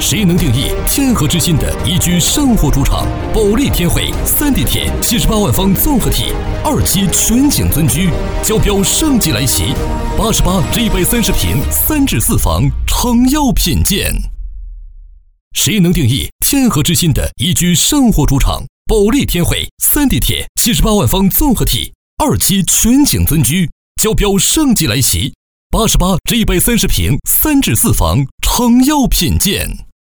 谁能定义天河之心的宜居生活主场？保利天汇3地铁78万方综合体2期全景尊居，交标盛季来袭，88至130平3至4房，诚邀品鉴。谁能定义天河之心的宜居生活主场？保利天汇3地铁78万方综合体2期全景尊居，交标盛季来袭，88至130平3至4房，诚邀品鉴。